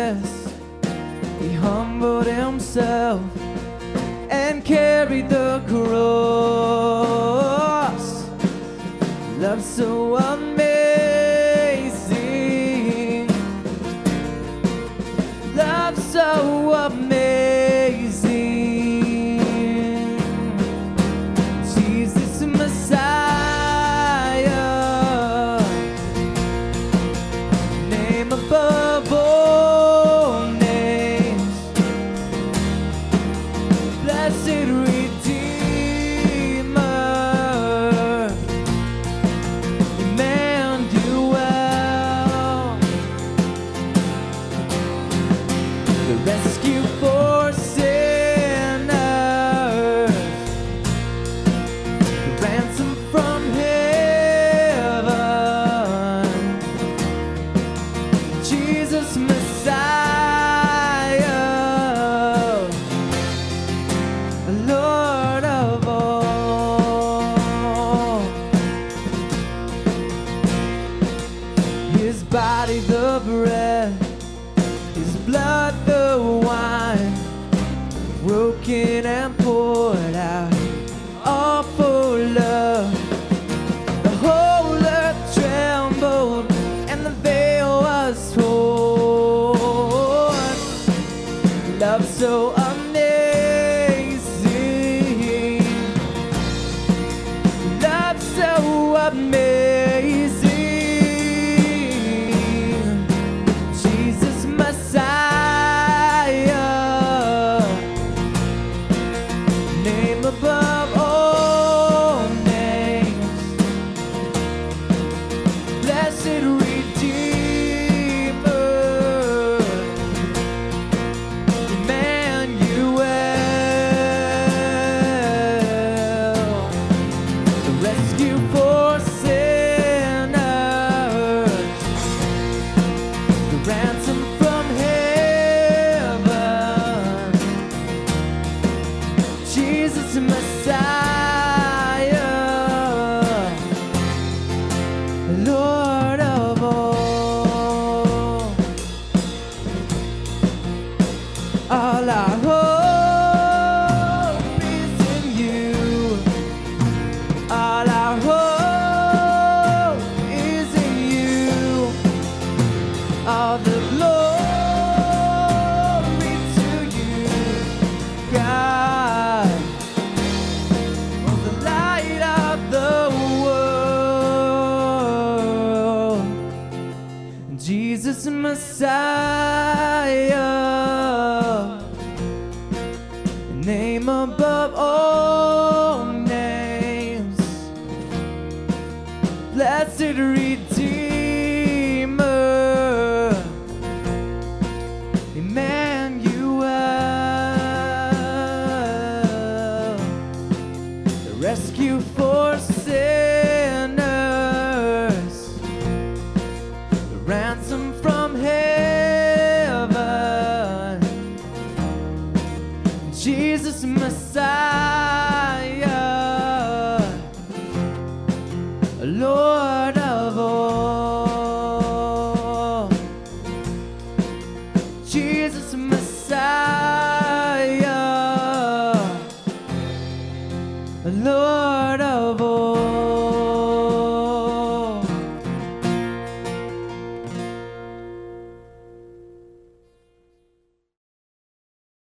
distress, he humbled himself and carried the cross. Love so amazing, love so amazing. Jesus Messiah, name above all names, blessed Redeemer, Emmanuel, the rescue for sinners, the ransom from heaven. Jesus Messiah, Lord of all. His body the bread, his blood the wine, broken and poured out, all for love. The whole earth trembled and the veil was torn. Love so amazing, love so amazing. Jesus Messiah, name above all names, blessed Redeemer, Emmanuel, the rescue for sinners, the ransom from heaven. Jesus Messiah, Lord of all. All our hope is in you. All our hope is in you. All the glory to you, God, the light of the world. Jesus Messiah, name above all names, blessed Redeemer, Emmanuel, the rescue for sinners, the ransom from heaven. Jesus Messiah, Lord of all. Jesus Messiah, Lord